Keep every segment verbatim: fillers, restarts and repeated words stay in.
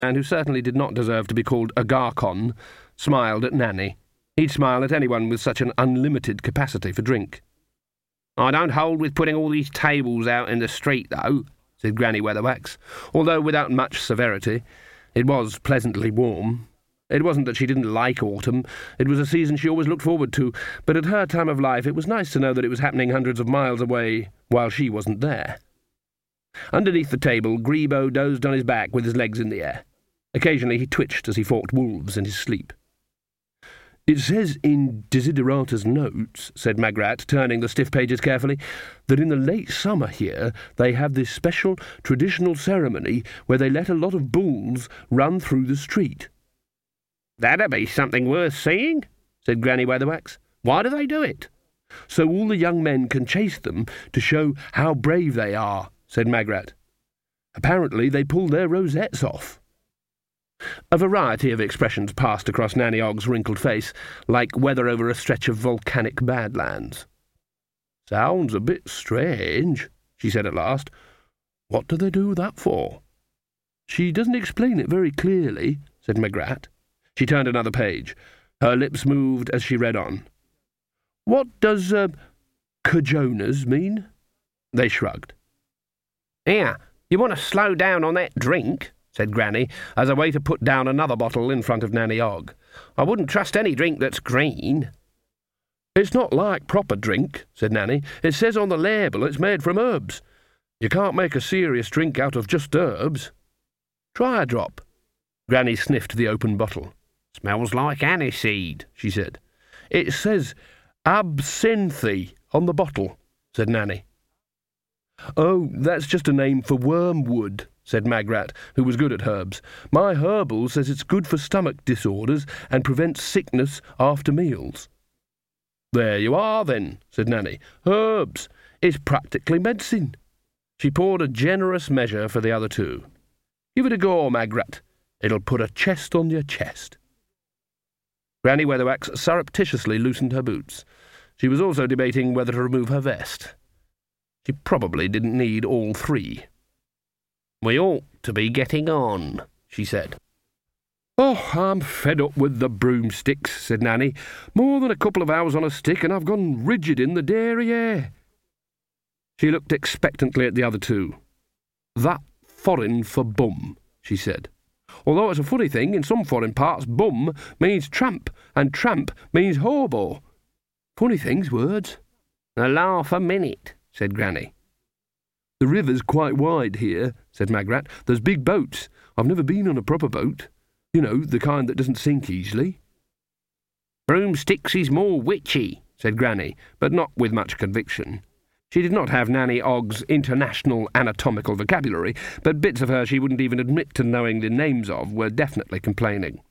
and who certainly did not deserve to be called a Garcon, smiled at Nanny. He'd smile at anyone with such an unlimited capacity for drink. "I don't hold with putting all these tables out in the street, though," said Granny Weatherwax, although without much severity. It was pleasantly warm. It wasn't that she didn't like autumn. It was a season she always looked forward to, but at her time of life it was nice to know that it was happening hundreds of miles away while she wasn't there. Underneath the table, Grebo dozed on his back with his legs in the air. Occasionally he twitched as he fought wolves in his sleep. "It says in Desiderata's notes," said Magrat, turning the stiff pages carefully, "that in the late summer here they have this special traditional ceremony where they let a lot of bulls run through the street." "That'd be something worth seeing," said Granny Weatherwax. "Why do they do it?" "So all the young men can chase them to show how brave they are," said Magrat. "Apparently they pull their rosettes off." A variety of expressions passed across Nanny Ogg's wrinkled face, like weather over a stretch of volcanic badlands. "Sounds a bit strange," she said at last. "What do they do that for?" "She doesn't explain it very clearly," said Magrat. She turned another page. Her lips moved as she read on. "What does, uh, cajonas mean?" They shrugged. "Here, you want to slow down on that drink?" said Granny, as a way to put down another bottle in front of Nanny Ogg. "I wouldn't trust any drink that's green." "It's not like proper drink," said Nanny. "It says on the label it's made from herbs. You can't make a serious drink out of just herbs. Try a drop." Granny sniffed the open bottle. "Smells like aniseed," she said. "It says absinthe on the bottle," said Nanny. "Oh, that's just a name for wormwood," said Magrat, who was good at herbs. "My herbal says it's good for stomach disorders and prevents sickness after meals." "There you are, then," said Nanny. "Herbs. It's practically medicine." She poured a generous measure for the other two. "Give it a go, Magrat. It'll put a chest on your chest." Granny Weatherwax surreptitiously loosened her boots. She was also debating whether to remove her vest. She probably didn't need all three. "We ought to be getting on," she said. "Oh, I'm fed up with the broomsticks," said Nanny. "More than a couple of hours on a stick and I've gone rigid in the dairy air." She looked expectantly at the other two. "That foreign for bum," she said. "Although it's a funny thing, in some foreign parts bum means tramp, and tramp means hobo. Funny things, words." "A laugh a minute," said Granny. "The river's quite wide here," said Magrat. "There's big boats. I've never been on a proper boat. You know, the kind that doesn't sink easily." "Broomsticks is more witchy," said Granny, but not with much conviction. She did not have Nanny Ogg's international anatomical vocabulary, but bits of her she wouldn't even admit to knowing the names of were definitely complaining.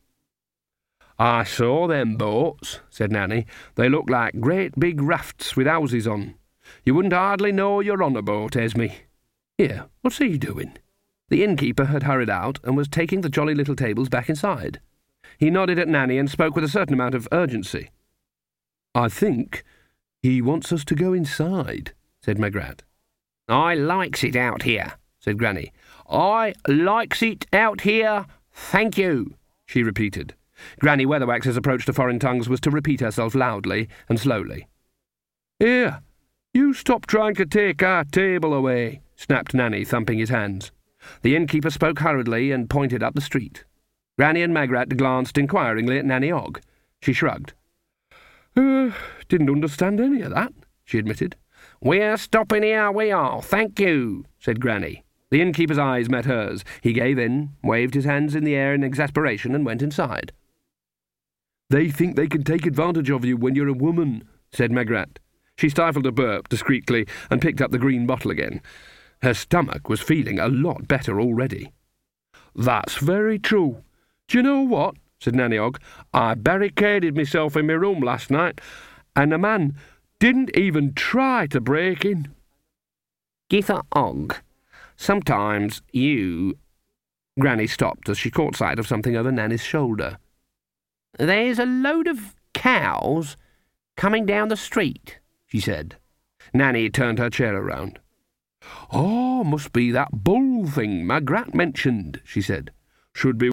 "I saw them boats," said Nanny. "They look like great big rafts with houses on. You wouldn't hardly know you're on a boat, Esme. Here, what's he doing?" The innkeeper had hurried out and was taking the jolly little tables back inside. He nodded at Nanny and spoke with a certain amount of urgency. "I think he wants us to go inside," said Magrat. "I likes it out here," said Granny. "I likes it out here, thank you," she repeated. Granny Weatherwax's approach to foreign tongues was to repeat herself loudly and slowly. "Here, you stop trying to take our table away," snapped Nanny, thumping his hands. The innkeeper spoke hurriedly and pointed up the street. Granny and Magrat glanced inquiringly at Nanny Ogg. She shrugged. Uh, didn't understand any of that," she admitted. "We're stopping here, we are, thank you," said Granny. The innkeeper's eyes met hers. He gave in, waved his hands in the air in exasperation, and went inside. "They think they can take advantage of you when you're a woman," said Magrat. She stifled a burp discreetly and picked up the green bottle again. Her stomach was feeling a lot better already. "That's very true. Do you know what?" said Nanny Ogg. "I barricaded myself in my room last night, and the man didn't even try to break in." "Githa Ogg, sometimes you—" Granny stopped as she caught sight of something over Nanny's shoulder. "There's a load of cows coming down the street," she said. Nanny turned her chair around. "Oh, must be that bull thing Magrat mentioned," she said. should be